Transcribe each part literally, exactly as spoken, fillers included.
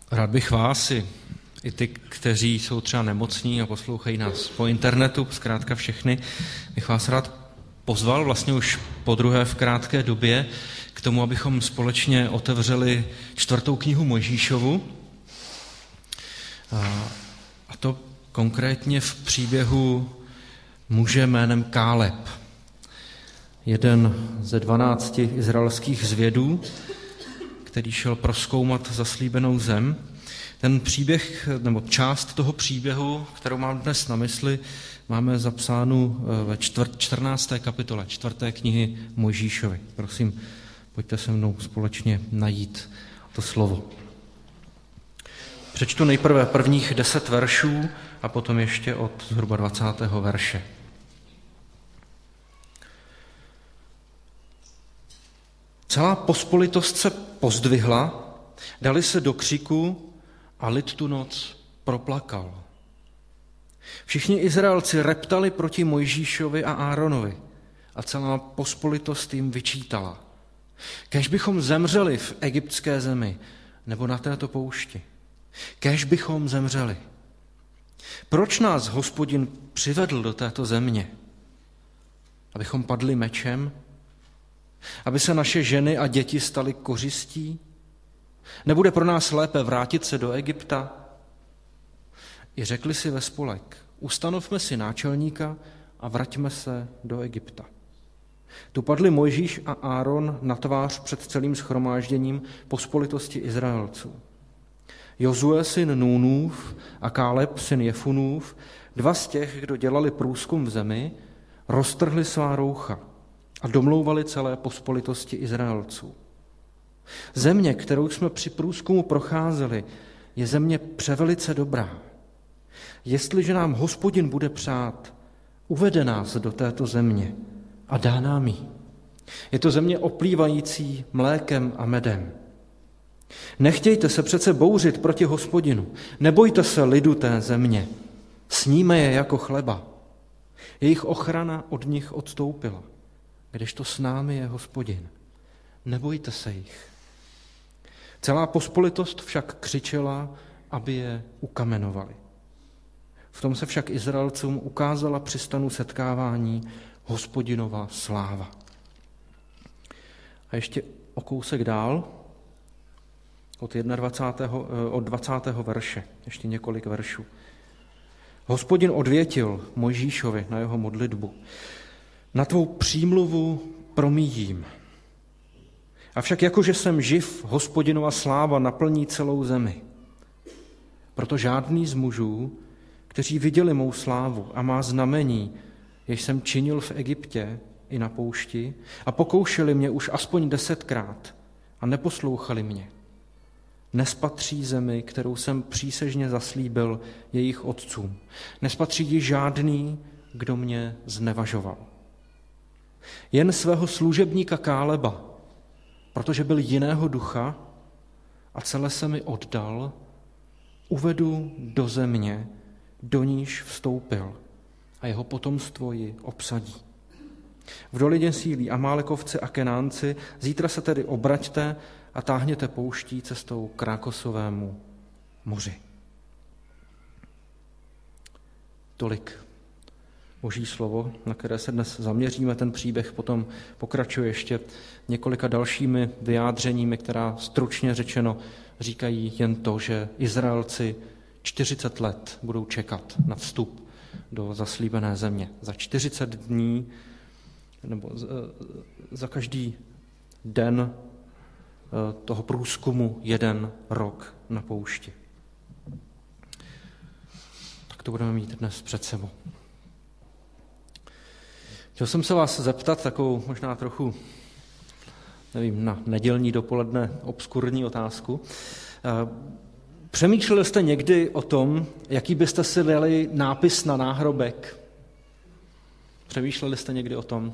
Rád bych vás i, i ty, kteří jsou třeba nemocní a poslouchají nás po internetu, zkrátka všechny, bych vás rád pozval vlastně už po druhé v krátké době k tomu, abychom společně otevřeli čtvrtou knihu Mojžíšovu. A to konkrétně v příběhu muže jménem Káleb. Jeden ze dvanácti izraelských zvědů, který šel prozkoumat zaslíbenou zem. Ten příběh, nebo část toho příběhu, kterou mám dnes na mysli, máme zapsánu ve čtrnácté kapitole čtvrté knihy Mojžíšovy. Prosím, pojďte se mnou společně najít to slovo. Přečtu nejprve prvních deset veršů a potom ještě od zhruba dvacátého verše. Celá pospolitost se pozdvihla, dali se do křiku a lid tu noc proplakal. Všichni Izraelci reptali proti Mojžíšovi a Áronovi a celá pospolitost jim vyčítala. Kéž bychom zemřeli v egyptské zemi nebo na této poušti. Kéž bychom zemřeli. Proč nás Hospodin přivedl do této země? Abychom padli mečem? Aby se naše ženy a děti staly kořistí? Nebude pro nás lépe vrátit se do Egypta? I řekli si ve spolek, ustanovme si náčelníka a vraťme se do Egypta. Tu padli Mojžíš a Áron na tvář před celým shromážděním pospolitosti Izraelců. Jozue syn Núnův a Káleb syn Jefunův, dva z těch, kdo dělali průzkum v zemi, roztrhli svá roucha a domlouvali celé pospolitosti Izraelců. Země, kterou jsme při průzkumu procházeli, je země převelice dobrá. Jestliže nám Hospodin bude přát, uvede nás do této země a dá nám ji. Je to země oplývající mlékem a medem. Nechtějte se přece bouřit proti Hospodinu, nebojte se lidu té země, sníme je jako chleba. Jejich ochrana od nich odstoupila, kdežto s námi je Hospodin. Nebojte se jich. Celá pospolitost však křičela, aby je ukamenovali. V tom se však Izraelcům ukázala při stanu setkávání Hospodinova sláva. A ještě o kousek dál, od dvacátého od dvacátého verše, ještě několik veršů. Hospodin odvětil Mojžíšovi na jeho modlitbu. Na tvou přímluvu promíjím. Avšak jakože jsem živ, Hospodinova sláva naplní celou zemi. Proto žádný z mužů, kteří viděli mou slávu a má znamení, jež jsem činil v Egyptě i na poušti, a pokoušeli mě už aspoň desetkrát a neposlouchali mě, nespatří zemi, kterou jsem přísežně zaslíbil jejich otcům. Nespatří ji žádný, kdo mě znevažoval. Jen svého služebníka Káleba, protože byl jiného ducha a celé se mi oddal, uvedu do země, do níž vstoupil, a jeho potomstvo ji obsadí. V dolině sídlí Amálekovci a Kenánci, zítra se tedy obraťte a táhněte pouští cestou k Rákosovému moři. Tolik Boží slovo, na které se dnes zaměříme. Ten příběh potom pokračuje ještě několika dalšími vyjádřeními, která stručně řečeno říkají jen to, že Izraelci čtyřicet let budou čekat na vstup do zaslíbené země. Za čtyřicet dní nebo za každý den toho průzkumu jeden rok na poušti. Tak to budeme mít dnes před sebou. Chtěl jsem se vás zeptat takovou možná trochu, nevím, na nedělní dopoledne obskurní otázku. Přemýšleli jste někdy o tom, jaký byste si dali nápis na náhrobek? Přemýšleli jste někdy o tom?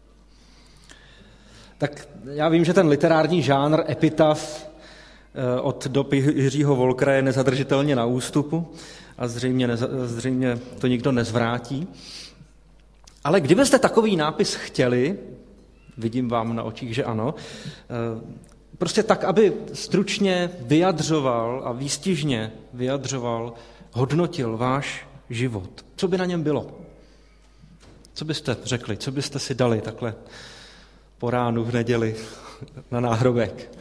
Tak já vím, že ten literární žánr epitaf od dob Jiřího Wolkera je nezadržitelně na ústupu a zřejmě, neza, zřejmě to nikdo nezvrátí. Ale kdybyste takový nápis chtěli, vidím vám na očích, že ano, prostě tak, aby stručně vyjadřoval a výstižně vyjadřoval, hodnotil váš život. Co by na něm bylo? Co byste řekli? Co byste si dali takhle po ránu v neděli na náhrobek?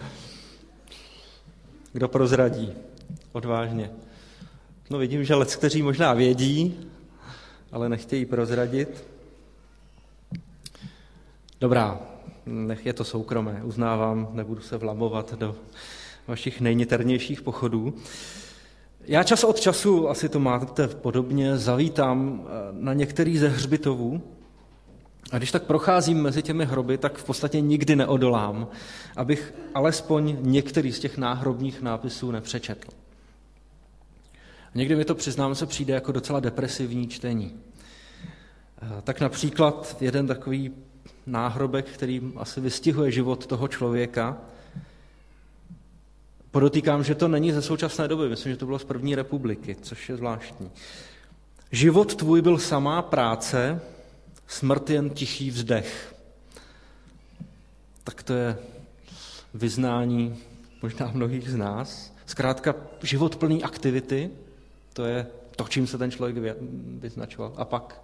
Kdo prozradí? Odvážně. No vidím, že leckteří možná vědí, ale nechtějí prozradit. Dobrá, nech je to soukromé, uznávám, nebudu se vlamovat do vašich nejniternějších pochodů. Já čas od času, asi to máte podobně, zavítám na některý ze hřbitovů a když tak procházím mezi těmi hroby, tak v podstatě nikdy neodolám, abych alespoň některý z těch náhrobních nápisů nepřečetl. Někdy mi to, přiznám se, přijde jako docela depresivní čtení. Tak například jeden takový náhrobek, který asi vystihuje život toho člověka. Podotýkám, že to není ze současné doby, myslím, že to bylo z první republiky, což je zvláštní. Život tvůj byl samá práce, smrt jen tichý vzdech. Tak to je vyznání možná mnohých z nás. Zkrátka život plný aktivity, to je to, čím se ten člověk vyznačoval. A pak?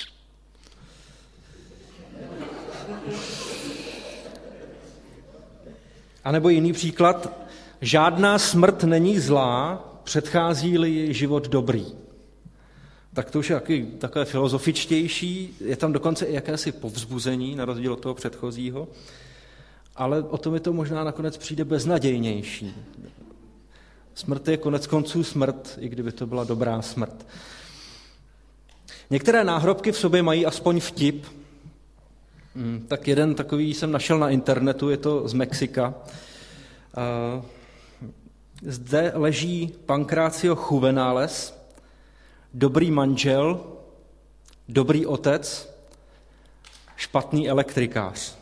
A nebo jiný příklad. Žádná smrt není zlá, předchází-li život dobrý. Tak to už je taky, takové filozofičtější, je tam dokonce i jakési povzbuzení, na rozdíl od toho předchozího, ale o tom je to možná nakonec přijde beznadějnější. Smrt je konec konců smrt, i kdyby to byla dobrá smrt. Některé náhrobky v sobě mají aspoň vtip. Tak jeden takový jsem našel na internetu, je to z Mexika. Zde leží Pancracio Juvenales, dobrý manžel, dobrý otec, špatný elektrikář.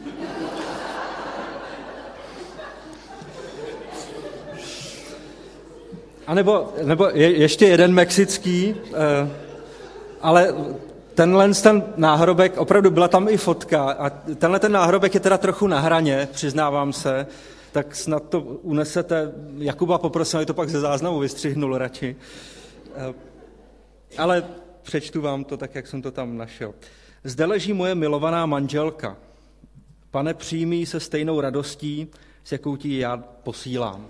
A nebo, nebo je, ještě jeden mexický, eh, ale tenhle ten náhrobek, opravdu byla tam i fotka a tenhle ten náhrobek je teda trochu na hraně, přiznávám se, tak snad to unesete. Jakuba poprosím, aby to pak ze záznamu vystřihnul radši. Eh, ale přečtu vám to tak, jak jsem to tam našel. Zde leží moje milovaná manželka. Pane, přijmí se stejnou radostí, s jakou ti já posílám.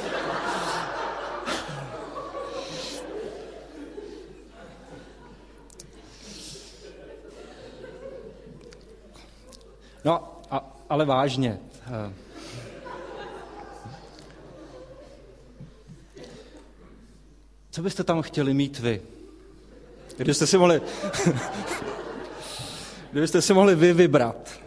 No, a, ale vážně. Co byste tam chtěli mít vy? Kdybyste si mohli, kdybyste si mohli vy vybrat.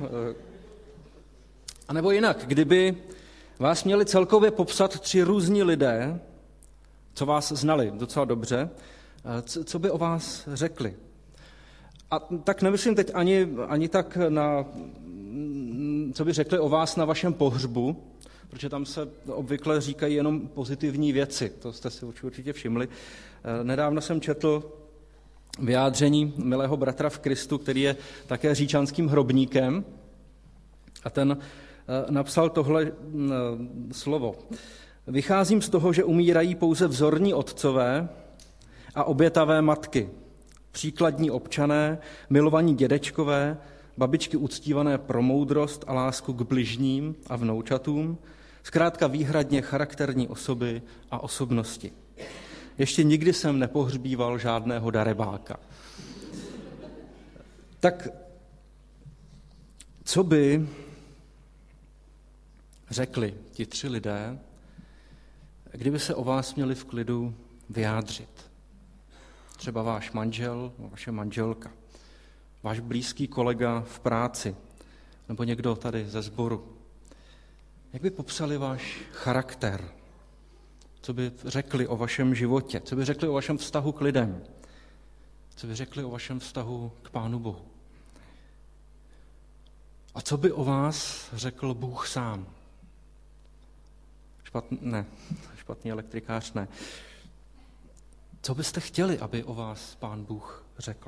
A nebo jinak, kdyby vás měli celkově popsat tři různí lidé, co vás znali docela dobře, co by o vás řekli? A tak nemyslím teď ani, ani tak na, co by řekli o vás na vašem pohřbu, protože tam se obvykle říkají jenom pozitivní věci, to jste si určitě všimli. Nedávno jsem četl vyjádření milého bratra v Kristu, který je také říčanským hrobníkem, a ten napsal tohle slovo. Vycházím z toho, že umírají pouze vzorní otcové a obětavé matky, příkladní občané, milovaní dědečkové, babičky uctívané pro moudrost a lásku k bližním a vnoučatům, zkrátka výhradně charakterní osoby a osobnosti. Ještě nikdy jsem nepohřbíval žádného darebáka. Tak co by řekli ti tři lidé, kdyby se o vás měli v klidu vyjádřit? Třeba váš manžel, vaše manželka, váš blízký kolega v práci, nebo někdo tady ze sboru. Jak by popsali váš charakter? Co by řekli o vašem životě? Co by řekli o vašem vztahu k lidem? Co by řekli o vašem vztahu k Pánu Bohu? A co by o vás řekl Bůh sám? Špatný, ne, špatný elektrikář ne. Co byste chtěli, aby o vás Pán Bůh řekl?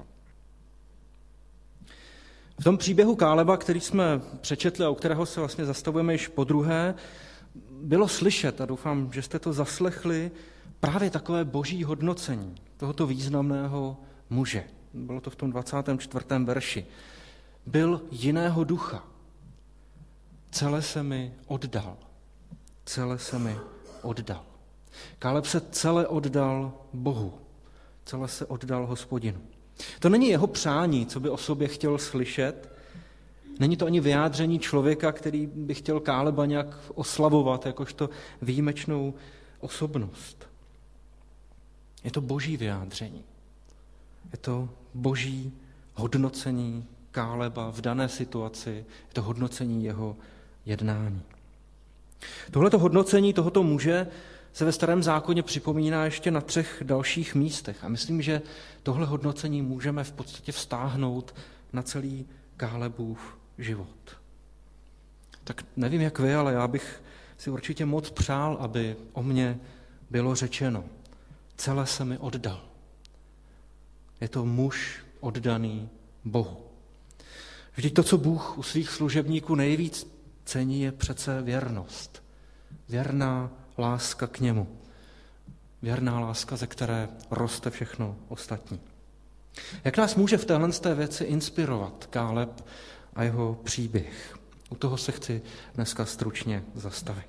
V tom příběhu Káleba, který jsme přečetli a u kterého se vlastně zastavujeme již podruhé, bylo slyšet, a doufám, že jste to zaslechli, právě takové boží hodnocení tohoto významného muže. Bylo to v tom dvacátém čtvrtém verši. Byl jiného ducha. Celé se mi oddal. Celé se mi oddal. Káleb se celé oddal Bohu. Celé se oddal Hospodinu. To není jeho přání, co by o sobě chtěl slyšet. Není to ani vyjádření člověka, který by chtěl Káleba nějak oslavovat, jakožto výjimečnou osobnost. Je to boží vyjádření. Je to boží hodnocení Káleba v dané situaci. Je to hodnocení jeho jednání. Tohleto hodnocení tohoto muže se ve Starém zákoně připomíná ještě na třech dalších místech. A myslím, že tohle hodnocení můžeme v podstatě vztáhnout na celý Kálebův život. Tak nevím, jak vy, ale já bych si určitě moc přál, aby o mně bylo řečeno. Celé se mi oddal. Je to muž oddaný Bohu. Vždyť to, co Bůh u svých služebníků nejvíc cení, je přece věrnost. Věrná láska k němu. Věrná láska, ze které roste všechno ostatní. Jak nás může v téhle té věci inspirovat Káleb a jeho příběh? U toho se chci dneska stručně zastavit.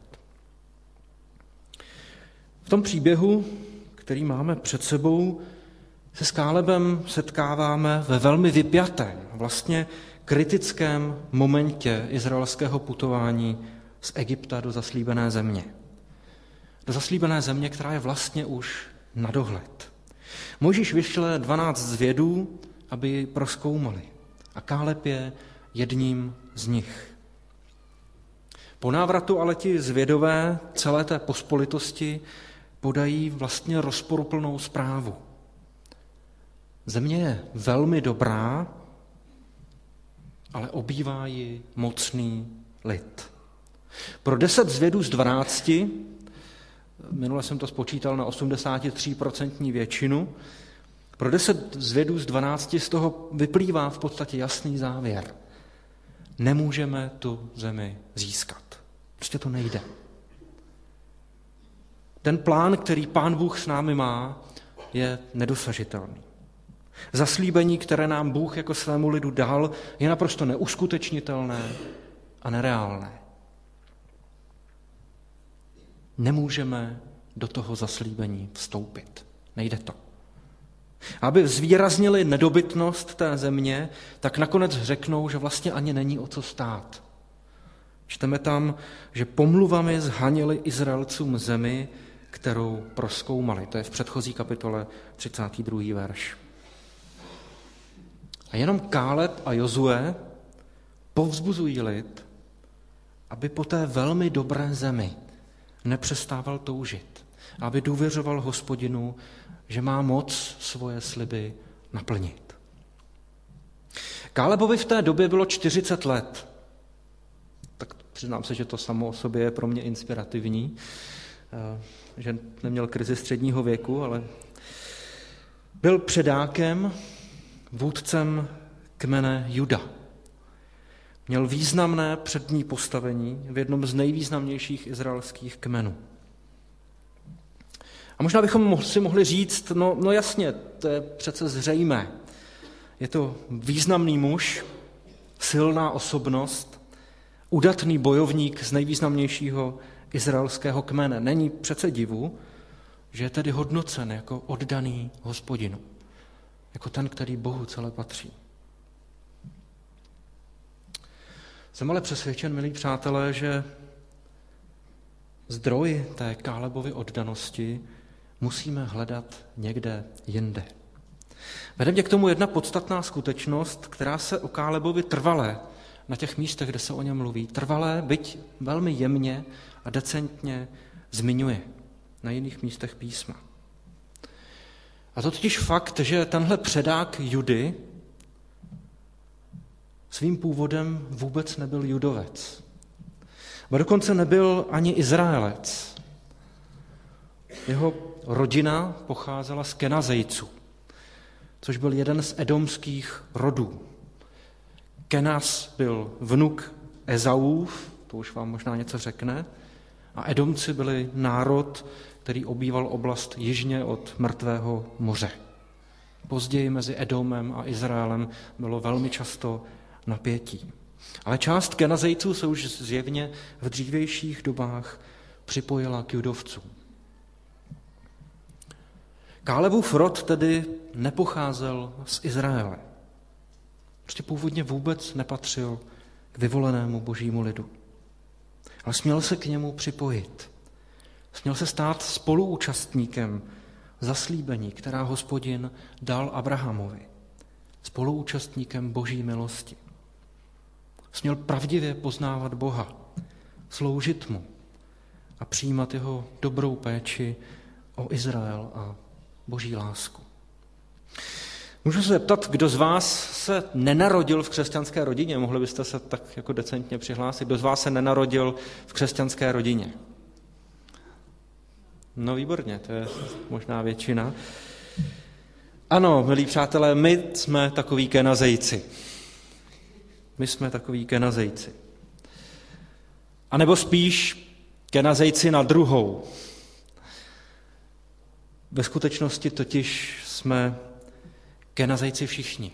V tom příběhu, který máme před sebou, se s Kálebem setkáváme ve velmi vypjatém, vlastně kritickém momentě izraelského putování z Egypta do zaslíbené země. Do zaslíbené země, která je vlastně už na dohled. Mojžíš vyšle dvanáct zvědů, aby ji prozkoumali. A Káleb je jedním z nich. Po návratu ale ti zvědové celé té pospolitosti podají vlastně rozporuplnou zprávu. Země je velmi dobrá, ale obývá ji mocný lid. Pro deset zvědů z dvanácti, minule jsem to spočítal na osmdesát tři procent většinu, pro deset zvědů z dvanácti z toho vyplývá v podstatě jasný závěr. Nemůžeme tu zemi získat. Prostě to nejde. Ten plán, který Pán Bůh s námi má, je nedosažitelný. Zaslíbení, které nám Bůh jako svému lidu dal, je naprosto neuskutečnitelné a nereálné. Nemůžeme do toho zaslíbení vstoupit. Nejde to. Aby zvýraznili nedobytnost té země, tak nakonec řeknou, že vlastně ani není o co stát. Čteme tam, že pomluvami zhanili Izraelcům zemi, kterou prozkoumali. To je v předchozí kapitole třicátý druhý verš. A jenom Káleb a Jozue povzbuzují lid, aby po té velmi dobré zemi nepřestával toužit, aby důvěřoval Hospodinu, že má moc svoje sliby naplnit. Kálebovi v té době bylo čtyřicet let. Tak přiznám se, že to samo o sobě je pro mě inspirativní, že neměl krizi středního věku, ale byl předákem, vůdcem kmene Juda. Měl významné přední postavení v jednom z nejvýznamnějších izraelských kmenů. A možná bychom si mohli říct, no, no jasně, to je přece zřejmé. Je to významný muž, silná osobnost, udatný bojovník z nejvýznamnějšího izraelského kmene. Není přece divu, že je tedy hodnocen jako oddaný Hospodinu, jako ten, který Bohu celé patří. Jsem ale přesvědčen, milí přátelé, že zdroj té Kálebovy oddanosti musíme hledat někde jinde. Vede mě k tomu jedna podstatná skutečnost, která se o Kálebovi trvale na těch místech, kde se o něm mluví, trvale, byť velmi jemně a decentně zmiňuje na jiných místech písma. A to totiž fakt, že tenhle předák Judy svým původem vůbec nebyl Judovec. A dokonce nebyl ani Izraelec. Jeho rodina pocházela z Kenazejců, což byl jeden z edomských rodů. Kenaz byl vnuk Ezauův, to už vám možná něco řekne, A Edomci byli národ, který obýval oblast jižně od Mrtvého moře. Později mezi Edomem a Izraelem bylo velmi často napětí. Ale část Kenazejců se už zjevně v dřívějších dobách připojila k Judovcům. Kálebův rod tedy nepocházel z Izraele. Prostě původně vůbec nepatřil k vyvolenému božímu lidu. Ale směl se k němu připojit. Směl se stát spoluúčastníkem zaslíbení, která Hospodin dal Abrahamovi. Spoluúčastníkem boží milosti. Směl pravdivě poznávat Boha, sloužit mu a přijímat jeho dobrou péči o Izrael a boží lásku. Můžu se zeptat, kdo z vás se nenarodil v křesťanské rodině? Mohli byste se tak jako decentně přihlásit. Kdo z vás se nenarodil v křesťanské rodině? No výborně, to je možná většina. Ano, milí přátelé, my jsme takoví Kenazejci. My jsme takoví Kenazejci. A nebo spíš Kenazejci na druhou. Ve skutečnosti totiž jsme Kenazejci všichni.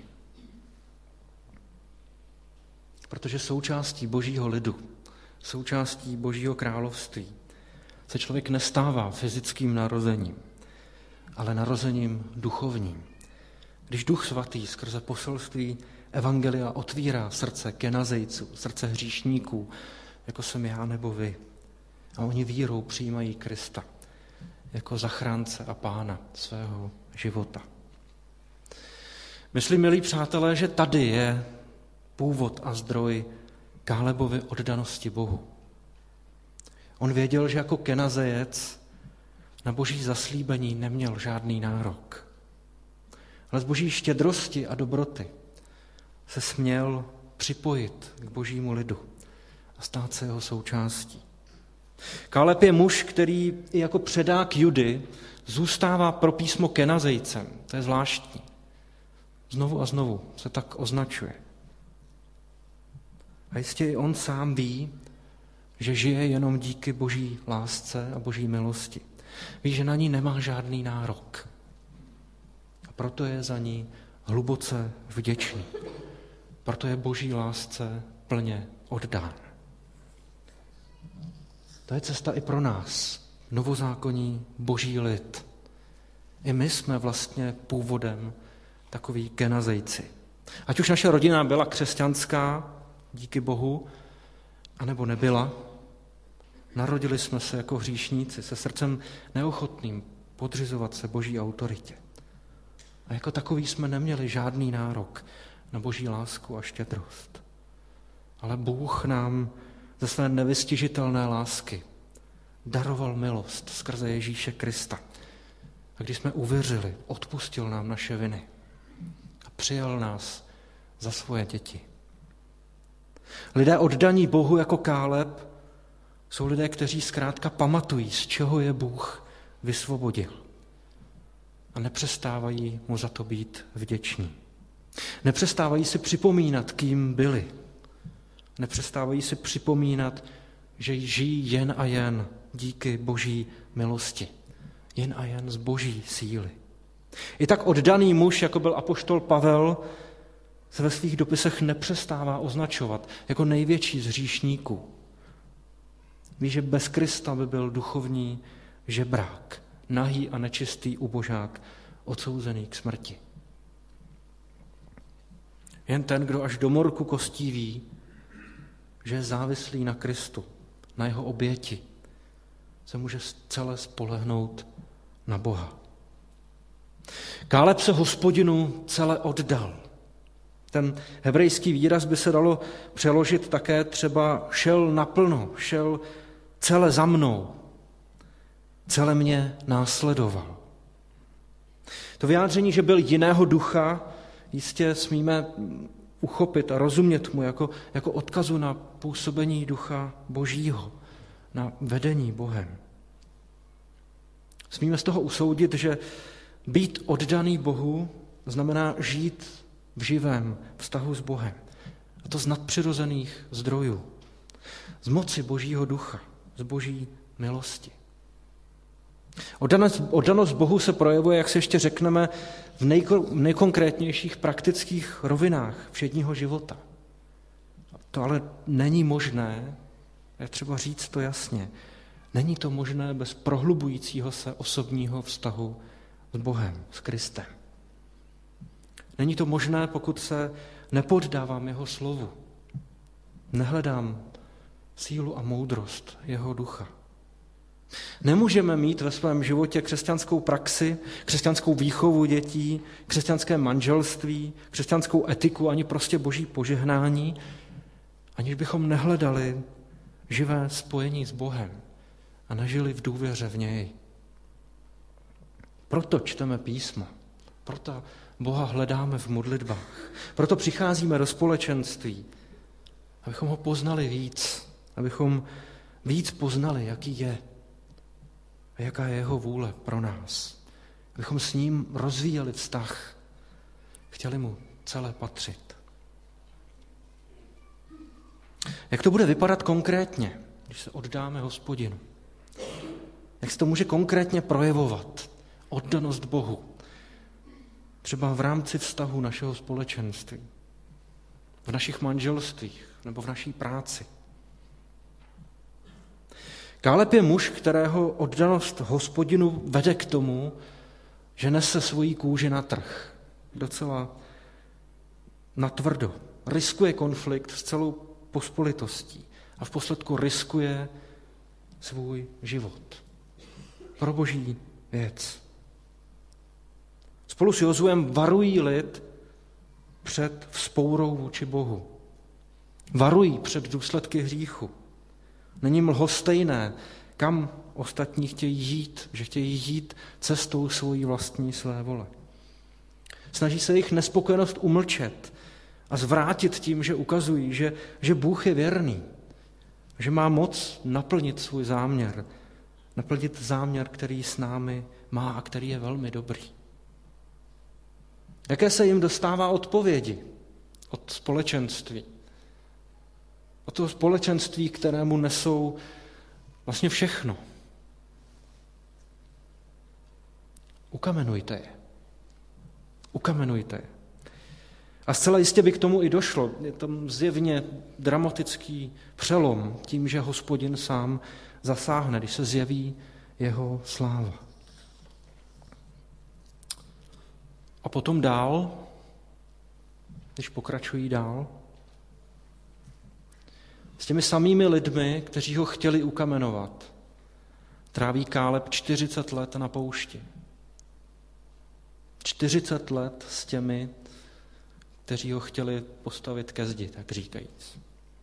Protože součástí božího lidu, součástí božího království se člověk nestává fyzickým narozením, ale narozením duchovním. Když Duch Svatý skrze poselství evangelia otvírá srdce Kenazejců, srdce hříšníků, jako jsem já nebo vy, a oni vírou přijímají Krista jako zachránce a pána svého života. Myslím, milí přátelé, že tady je původ a zdroj Kálebovy oddanosti Bohu. On věděl, že jako Kenazejec na boží zaslíbení neměl žádný nárok. Ale z boží štědrosti a dobroty se směl připojit k božímu lidu a stát se jeho součástí. Káleb je muž, který i jako předák Judy zůstává pro písmo Kenazejcem. To je zvláštní. Znovu a znovu se tak označuje. A jistě i on sám ví, že žije jenom díky boží lásce a boží milosti. Ví, že na ní nemá žádný nárok. A proto je za ní hluboce vděčný. Proto je boží lásce plně oddán. To je cesta i pro nás, novozákonní boží lid. I my jsme vlastně původem takoví Kenazejci. Ať už naše rodina byla křesťanská, díky Bohu, anebo nebyla, narodili jsme se jako hříšníci, se srdcem neochotným podřizovat se boží autoritě. A jako takový jsme neměli žádný nárok na boží lásku a štědrost. Ale Bůh nám ze své nevystižitelné lásky daroval milost skrze Ježíše Krista. A když jsme uvěřili, odpustil nám naše viny a přijal nás za svoje děti. Lidé oddaní Bohu jako Káleb jsou lidé, kteří zkrátka pamatují, z čeho je Bůh vysvobodil. A nepřestávají mu za to být vděční. Nepřestávají si připomínat, kým byli. Nepřestávají si připomínat, že žijí jen a jen díky boží milosti. Jen a jen z boží síly. I tak oddaný muž, jako byl apoštol Pavel, se ve svých dopisech nepřestává označovat jako největší z hříšníků. Ví, že bez Krista by byl duchovní žebrák, nahý a nečistý ubožák, odsouzený k smrti. Jen ten, kdo až do morku kostí ví, že je závislý na Kristu, na jeho oběti, se může celé spolehnout na Boha. Káleb se Hospodinu celé oddal. Ten hebrejský výraz by se dalo přeložit také třeba šel naplno, šel celé za mnou, celé mě následoval. To vyjádření, že byl jiného ducha, jistě smíme uchopit a rozumět mu jako, jako odkazu na působení ducha božího, na vedení Bohem. Smíme z toho usoudit, že být oddaný Bohu znamená žít v živém vztahu s Bohem. A to z nadpřirozených zdrojů. Z moci božího ducha, z boží milosti. Oddanost, oddanost Bohu se projevuje, jak se ještě řekneme, v nejko, nejkonkrétnějších praktických rovinách všedního života. To ale není možné, je třeba říct to jasně, není to možné bez prohlubujícího se osobního vztahu s Bohem, s Kristem. Není to možné, pokud se nepoddávám jeho slovu, nehledám sílu a moudrost jeho ducha. Nemůžeme mít ve svém životě křesťanskou praxi, křesťanskou výchovu dětí, křesťanské manželství, křesťanskou etiku, ani prostě boží požehnání, aniž bychom nehledali živé spojení s Bohem a nežili v důvěře v něj. Proto čteme písmo, proto Boha hledáme v modlitbách, proto přicházíme do společenství, abychom ho poznali víc, abychom víc poznali, jaký je a jaká je jeho vůle pro nás. Abychom s ním rozvíjeli vztah, chtěli mu celé patřit. Jak to bude vypadat konkrétně, když se oddáme Hospodinu? Jak se to může konkrétně projevovat? Oddanost Bohu. Třeba v rámci vztahu našeho společenství, v našich manželstvích nebo v naší práci. Káleb je muž, kterého oddanost Hospodinu vede k tomu, že nese svoji kůži na trh. Docela natvrdo. Riskuje konflikt s celou pospolitostí a v posledku riskuje svůj život. Pro boží věc. Spolu s Jozuem varují lid před vzpourou vůči Bohu. Varují před důsledky hříchu. Není lhostejné, kam ostatní chtějí jít, že chtějí jít cestou svojí vlastní své vole. Snaží se jejich nespokojenost umlčet a zvrátit tím, že ukazují, že, že Bůh je věrný, že má moc naplnit svůj záměr, naplnit záměr, který s námi má a který je velmi dobrý. Jaké se jim dostává odpovědi od společenství? Od toho společenství, kterému nesou vlastně všechno. Ukamenujte je. Ukamenujte je. A zcela jistě by k tomu i došlo. Je tam zjevně dramatický přelom tím, že Hospodin sám zasáhne, když se zjeví jeho sláva. A potom dál, když pokračují dál, s těmi samými lidmi, kteří ho chtěli ukamenovat, tráví Káleb čtyřicet let na poušti. čtyřicet let s těmi, kteří ho chtěli postavit ke zdi, tak říkajíc.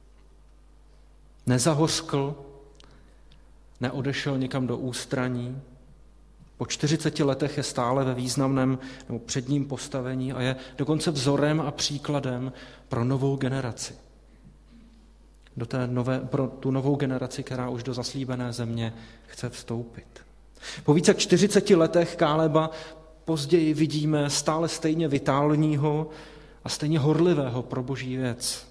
Nezahoskl, neodešel někam do ústraní, po čtyřiceti letech je stále ve významném nebo předním postavení a je dokonce vzorem a příkladem pro novou generaci. Do té nové, pro tu novou generaci, která už do zaslíbené země chce vstoupit. Po více jak čtyřiceti letech Káleba později vidíme stále stejně vitálního a stejně horlivého pro boží věc.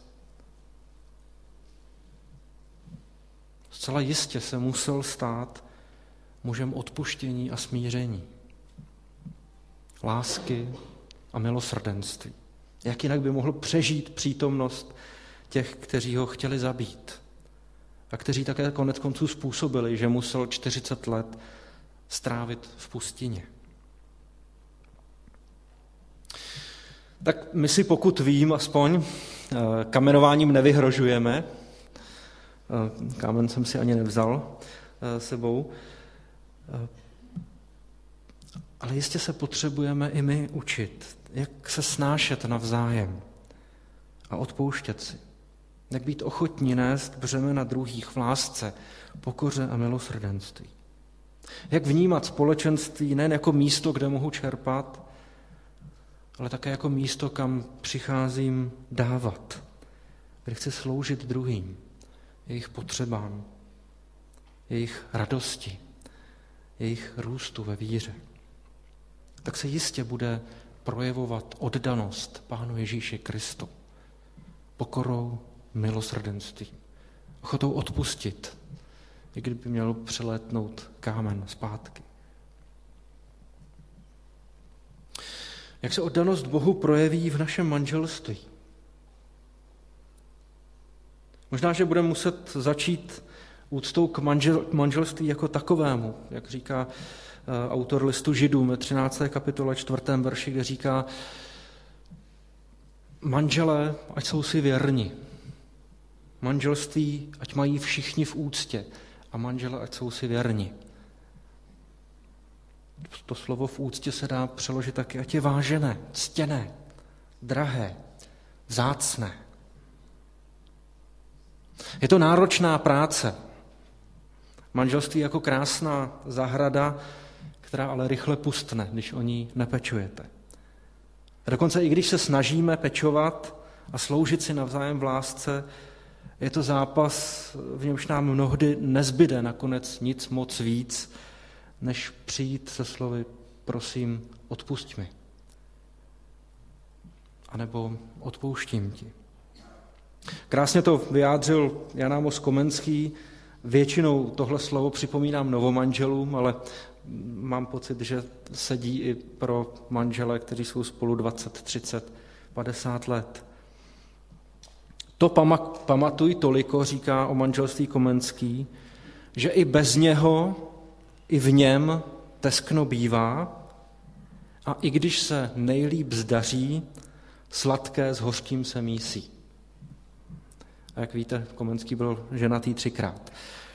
Zcela jistě se musel stát mužem odpuštění a smíření, lásky a milosrdenství. Jak jinak by mohl přežít přítomnost těch, kteří ho chtěli zabít a kteří také konec konců způsobili, že musel čtyřicet let strávit v pustině. Tak my si, pokud vím, aspoň kamenováním nevyhrožujeme. Kámen jsem si ani nevzal sebou. Ale jistě se potřebujeme i my učit, jak se snášet navzájem a odpouštět si. Jak být ochotní nést břemena druhých v lásce, pokoře a milosrdenství. Jak vnímat společenství nejen jako místo, kde mohu čerpat, ale také jako místo, kam přicházím dávat, kde chci sloužit druhým, jejich potřebám, jejich radosti, jejich růstu ve víře. Tak se jistě bude projevovat oddanost Pánu Ježíši Kristu, pokorou, milosrdenstvím, ochotou odpustit, i kdyby měl přelétnout kámen zpátky. Jak se oddanost Bohu projeví v našem manželství? Možná, že budeme muset začít úctou k, manžel, k manželství jako takovému, jak říká uh, autor listu Židům ve třinácté kapitole čtvrtém verši, kde říká: manželé, ať jsou si věrni. Manželství, ať mají všichni v úctě. A manželé, ať jsou si věrni. To slovo v úctě se dá přeložit taky, ať je vážené, ctěné, drahé, vzácné. Je to náročná práce. Manželství jako krásná zahrada, která ale rychle pustne, když o ní nepečujete. A dokonce i když se snažíme pečovat a sloužit si navzájem v lásce, je to zápas, v němž nám mnohdy nezbyde nakonec nic moc víc, než přijít se slovy: prosím, odpusť mi. A nebo odpouštím ti. Krásně to vyjádřil Jan Amos Komenský. Většinou tohle slovo připomínám novomanželům, ale mám pocit, že sedí i pro manžele, kteří jsou spolu dvacet, třicet, padesát let. To pamatuj toliko, říká o manželství Komenský, že i bez něho, i v něm teskno bývá, a i když se nejlíp zdaří, sladké s hořkým se mísí. A jak víte, Komenský byl ženatý třikrát.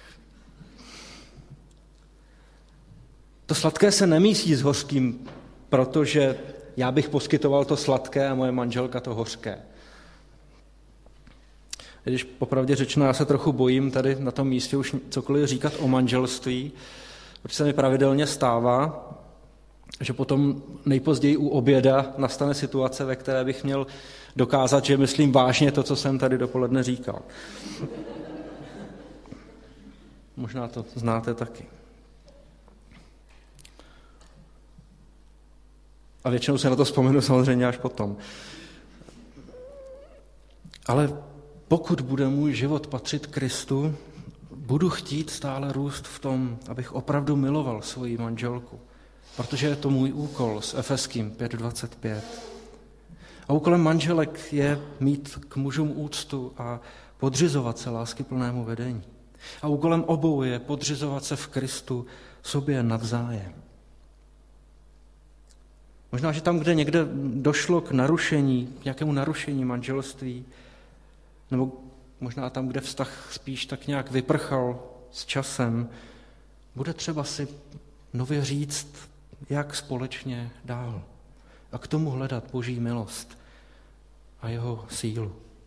To sladké se nemísí s hořkým, protože já bych poskytoval to sladké a moje manželka to hořké. Když popravdě řečeno, já se trochu bojím tady na tom místě už cokoliv říkat o manželství, protože se mi pravidelně stává, že potom nejpozději u oběda nastane situace, ve které bych měl dokázat, že myslím vážně to, co jsem tady dopoledne říkal. Možná to znáte taky. A většinou se na to vzpomenu samozřejmě až potom. Ale pokud bude můj život patřit Kristu, budu chtít stále růst v tom, abych opravdu miloval svoji manželku, protože je to můj úkol s Efeským pět dvacet pět. A úkolem manželek je mít k mužům úctu a podřizovat se láskyplnému vedení. A úkolem obou je podřizovat se v Kristu sobě navzájem. Možná, že tam, kde někde došlo k narušení, k nějakému narušení manželství, nebo možná tam, kde vztah spíš tak nějak vyprchal s časem, bude třeba si nově říct, jak společně dál. A k tomu hledat Boží milost a jeho sílu.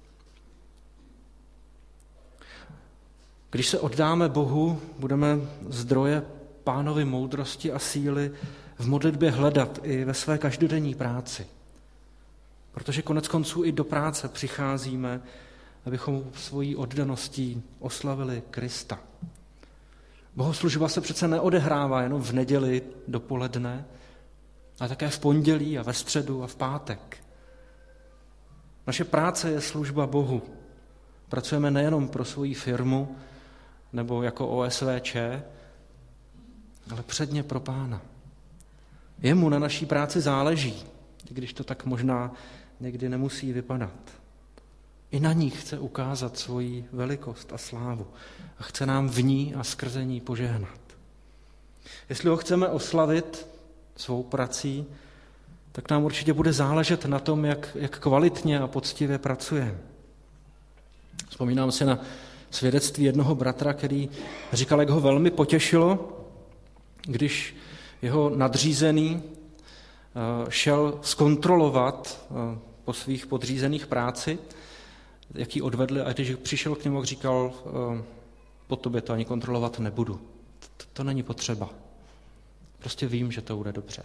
Když se oddáme Bohu, budeme zdroje Pánovy moudrosti a síly v modlitbě hledat i ve své každodenní práci. Protože konec konců i do práce přicházíme, abychom svojí oddaností oslavili Krista. Bohoslužba se přece neodehrává jenom v neděli dopoledne, ale také v pondělí a ve středu a v pátek. Naše práce je služba Bohu. Pracujeme nejenom pro svoji firmu nebo jako O S V Č, ale předně pro Pána. Jemu na naší práci záleží, i když to tak možná někdy nemusí vypadat. I na ní chce ukázat svoji velikost a slávu a chce nám v ní a skrze ní požehnat. Jestli ho chceme oslavit svou prací, tak nám určitě bude záležet na tom, jak, jak kvalitně a poctivě pracujeme. Vzpomínám si na svědectví jednoho bratra, který říkal, jak ho velmi potěšilo, když jeho nadřízený šel zkontrolovat po svých podřízených práci, jaký odvedli, a když přišel k němu, říkal, po tobě to ani kontrolovat nebudu. To, to není potřeba. Prostě vím, že to bude dobře.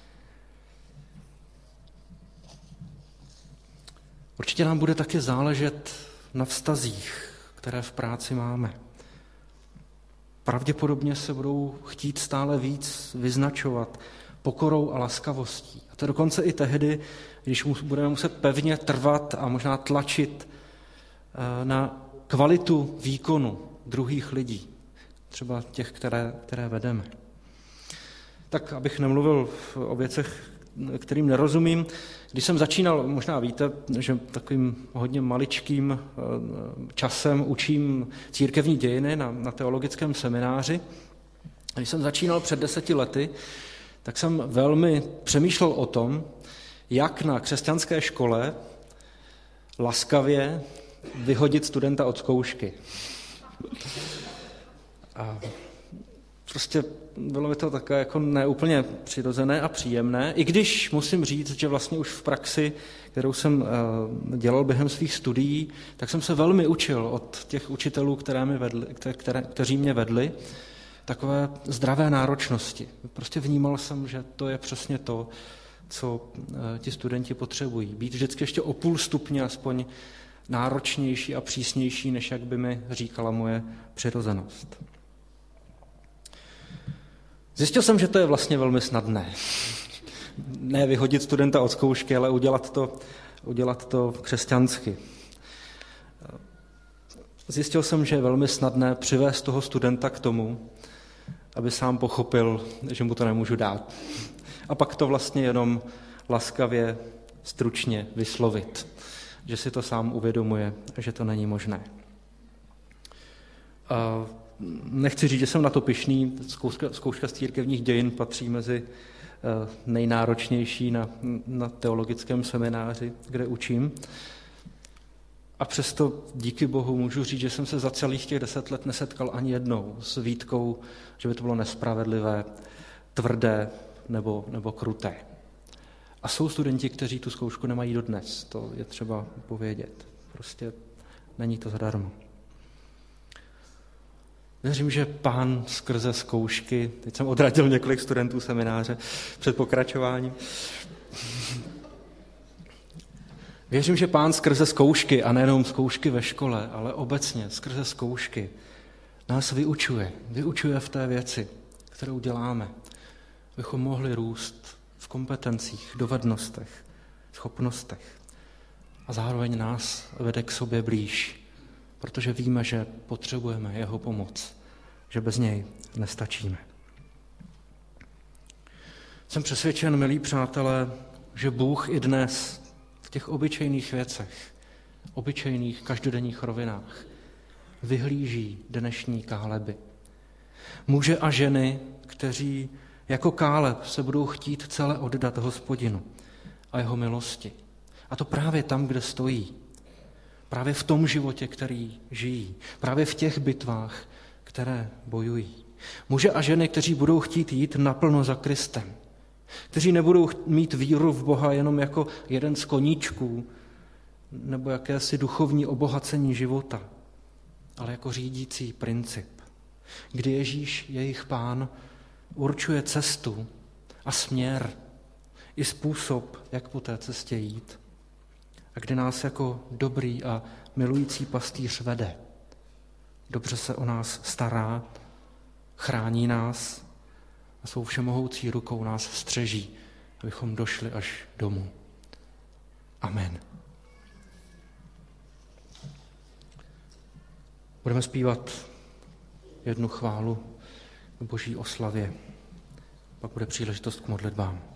Určitě nám bude taky záležet na vztazích, které v práci máme. Pravděpodobně se budou chtít stále víc vyznačovat pokorou a laskavostí. A to dokonce i tehdy, když budeme muset pevně trvat a možná tlačit na kvalitu výkonu druhých lidí. třeba těch, které, které vedeme. Tak abych nemluvil o věcech, kterým nerozumím, když jsem začínal, možná víte, že takovým hodně maličkým časem učím církevní dějiny na, na teologickém semináři. Když jsem začínal před deseti lety, tak jsem velmi přemýšlel o tom, jak na křesťanské škole laskavě vyhodit studenta od zkoušky. A prostě bylo mi to takové jako neúplně přirozené a příjemné, i když musím říct, že vlastně už v praxi, kterou jsem dělal během svých studií, tak jsem se velmi učil od těch učitelů, které mě vedli, které, kteří mě vedli, takové zdravé náročnosti. Prostě vnímal jsem, že to je přesně to, co ti studenti potřebují. Být vždycky ještě o půl stupně aspoň náročnější a přísnější, než jak by mi říkala moje přirozenost. Zjistil jsem, že to je vlastně velmi snadné. Ne vyhodit studenta od zkoušky, ale udělat to, udělat to křesťansky. Zjistil jsem, že je velmi snadné přivést toho studenta k tomu, aby sám pochopil, že mu to nemůžu dát. A pak to vlastně jenom laskavě, stručně vyslovit, že si to sám uvědomuje, že to není možné. A nechci říct, že jsem na to pyšný, zkouška, zkouška z církevních dějin patří mezi nejnáročnější na, na teologickém semináři, kde učím. A přesto díky Bohu můžu říct, že jsem se za celých těch deset let nesetkal ani jednou s výtkou, že by to bylo nespravedlivé, tvrdé nebo, nebo kruté. A jsou studenti, kteří tu zkoušku nemají dodnes, to je třeba povědět. Prostě není to zadarmo. Věřím, že Pán skrze zkoušky, teď jsem odradil několik studentů semináře před pokračováním, věřím, že Pán skrze zkoušky, a nejenom zkoušky ve škole, ale obecně skrze zkoušky, nás vyučuje. Vyučuje v té věci, kterou děláme, abychom mohli růst v kompetencích, dovednostech, schopnostech. A zároveň nás vede k sobě blíž, protože víme, že potřebujeme jeho pomoc, že bez něj nestačíme. Jsem přesvědčen, milí přátelé, že Bůh i dnes v těch obyčejných věcech, obyčejných každodenních rovinách vyhlíží dnešní Káleby. Muže a ženy, kteří jako Káleb se budou chtít celé oddat Hospodinu a jeho milosti. A to právě tam, kde stojí. Právě v tom životě, který žijí. Právě v těch bitvách, které bojují. Muže a ženy, kteří budou chtít jít naplno za Kristem. Kteří nebudou mít víru v Boha jenom jako jeden z koníčků nebo jakési duchovní obohacení života, ale jako řídící princip, kdy Ježíš, jejich Pán, určuje cestu a směr i způsob, jak po té cestě jít. A kdy nás jako dobrý a milující pastýř vede. Dobře se o nás stará, chrání nás a svou všemohoucí rukou nás střeží, abychom došli až domů. Amen. Budeme zpívat jednu chválu k Boží oslavě. Pak bude příležitost k modlitbám.